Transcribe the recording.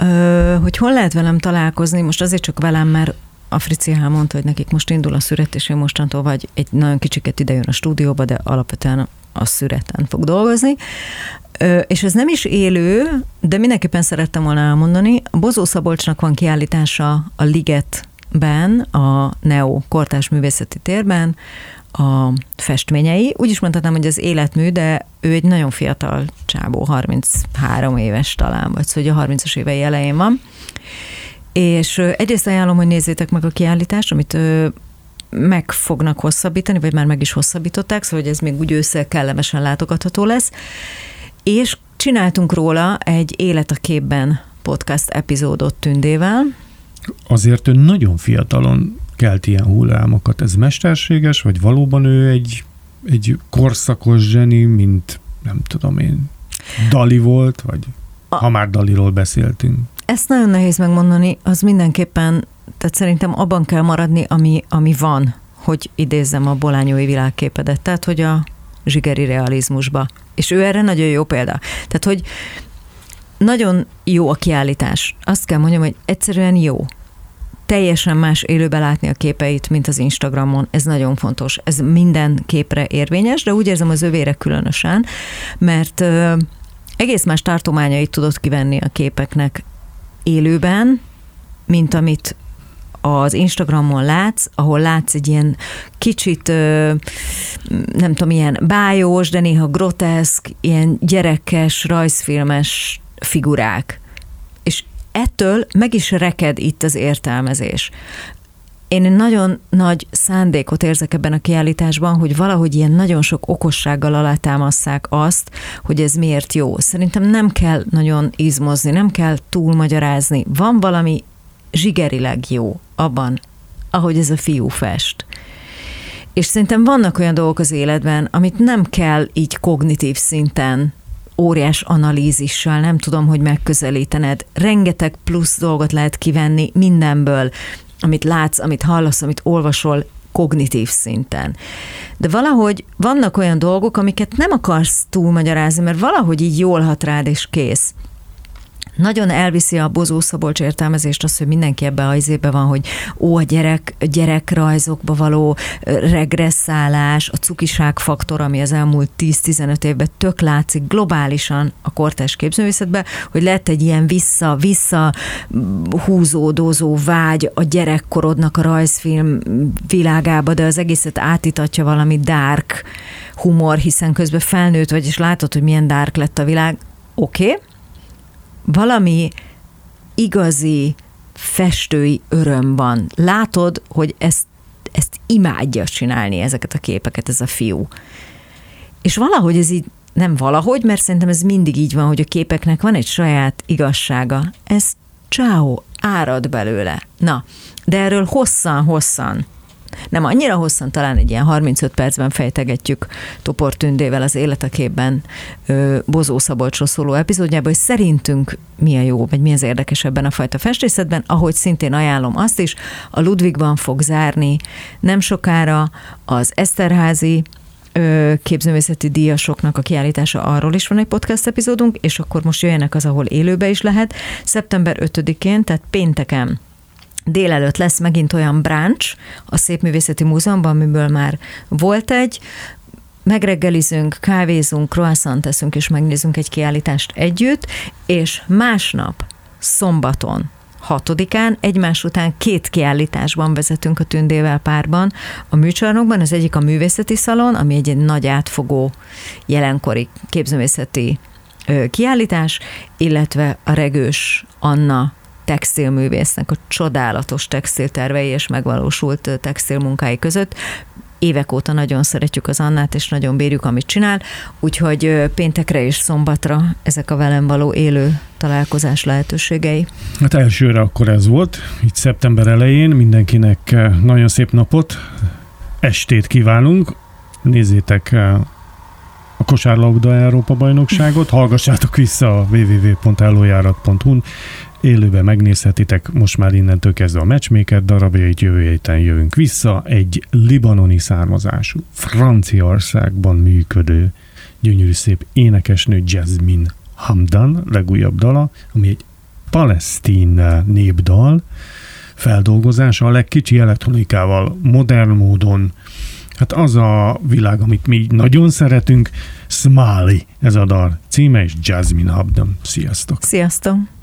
hogy hol lehet velem találkozni, most azért csak velem, mert a Frici elmondta, hogy nekik most indul a szüret, és ő mostantól vagy egy nagyon kicsiket idejön a stúdióba, de alapvetően a szüreten fog dolgozni. És ez nem is élő, de mindenképpen szerettem volna elmondani. A Bozó Szabolcsnak van kiállítása a Ligetben, a Neo Kortárs Művészeti Térben, a festményei. Úgy is mondhatnám, hogy az életmű, de ő egy nagyon fiatal csábó, 33 éves talán, vagy szóval a 30-as évei elején van. És egyrészt ajánlom, hogy nézzétek meg a kiállítást, amit meg fognak hosszabbítani, vagy már meg is hosszabbították, szóval hogy ez még úgy ősszel kellemesen látogatható lesz. És csináltunk róla egy Élet a képben podcast epizódot Tündével. Azért ő nagyon fiatalon kelt ilyen hullámokat. Ez mesterséges, vagy valóban ő egy korszakos zseni, mint nem tudom én, Dali volt, vagy ha már Daliról beszéltünk? Ezt nagyon nehéz megmondani, az mindenképpen, tehát szerintem abban kell maradni, ami van, hogy idézzem a bolányói világképedet, tehát hogy a zsigeri realizmusba. És ő erre nagyon jó példa. Tehát, hogy nagyon jó a kiállítás. Azt kell mondjam, hogy egyszerűen jó. Teljesen más élőben látni a képeit, mint az Instagramon. Ez nagyon fontos. Ez minden képre érvényes, de úgy érzem az övére különösen, mert egész más tartományait tudod kivenni a képeknek élőben, mint amit az Instagramon látsz, ahol látsz egy ilyen kicsit, nem tudom, ilyen bájos, de néha groteszk, ilyen gyerekes, rajzfilmes figurák. És ettől meg is reked itt az értelmezés. Én nagyon nagy szándékot érzek ebben a kiállításban, hogy valahogy ilyen nagyon sok okossággal alátámasszák azt, hogy ez miért jó. Szerintem nem kell nagyon izmozni, nem kell túlmagyarázni. Van valami zsigerileg jó abban, ahogy ez a fiú fest. És szerintem vannak olyan dolgok az életben, amit nem kell így kognitív szinten, óriás analízissal, nem tudom, hogy megközelítened. Rengeteg plusz dolgot lehet kivenni mindenből, amit látsz, amit hallasz, amit olvasol kognitív szinten. De valahogy vannak olyan dolgok, amiket nem akarsz túlmagyarázni, mert valahogy így jól hat rád, és kész. Nagyon elviszi a Bozó Szabolcs értelmezést az, hogy mindenki ebben az izébe van, hogy a gyerekrajzokba való regresszálás, a cukiság faktor, ami az elmúlt 10-15 évben tök látszik globálisan a kortárs képzőművészetben, hogy lett egy ilyen vissza húzódózó vágy a gyerekkorodnak a rajzfilm világába, de az egészet átítatja valami dark humor, hiszen közben felnőtt vagy, és látod, hogy milyen dark lett a világ. Oké. Valami igazi festői öröm van. Látod, hogy ezt imádja csinálni, ezeket a képeket, ez a fiú. És valahogy ez így, nem valahogy, mert szerintem ez mindig így van, hogy a képeknek van egy saját igazsága. Ez árad belőle. Na, de erről hosszan, nem annyira hosszan, talán egy ilyen 35 percben fejtegetjük Topor Tündével az Élet a képben Bozó Szabolcsról szóló epizódjában, hogy szerintünk mi a jó, vagy mi az érdekes ebben a fajta festészetben, ahogy szintén ajánlom azt is, a Ludwigban fog zárni nem sokára az Eszterházy képzőművészeti díjasoknak a kiállítása, arról is van egy podcast epizódunk, és akkor most jöjjenek az, ahol élőbe is lehet. Szeptember 5-én, tehát pénteken délelőtt lesz megint olyan brunch a Szépművészeti Múzeumban, amiből már volt egy. Megreggelizünk, kávézunk, croissant teszünk, és megnézzünk egy kiállítást együtt, és másnap, szombaton, 6-án egymás után 2 kiállításban vezetünk a Tündével párban a műcsarnokban. Az egyik a Művészeti Szalon, ami egy nagy átfogó jelenkori képzőművészeti kiállítás, illetve a Regős Anna textilművésznek a csodálatos textiltervei és megvalósult textilmunkái között. Évek óta nagyon szeretjük az Annát, és nagyon bírjuk, amit csinál, úgyhogy péntekre és szombatra ezek a velem való élő találkozás lehetőségei. Hát elsőre akkor ez volt, így szeptember elején. Mindenkinek nagyon szép napot, estét kívánunk. Nézzétek a kosárlabda Európa-bajnokságot, hallgassátok vissza a www.ellojárat.hu-n, élőben megnézhetitek most már innentől kezdve a Matchmaker darabjait, jövő héten jövünk vissza, egy libanoni származású, Franciaországban működő, gyönyörű szép énekesnő Jasmine Hamdan legújabb dala, ami egy palesztin népdal feldolgozása a legkicsi elektronikával, modern módon. Hát az a világ, amit mi nagyon szeretünk, Smali ez a dal címe, és Jasmine Habdam. Sziasztok! Sziasztok!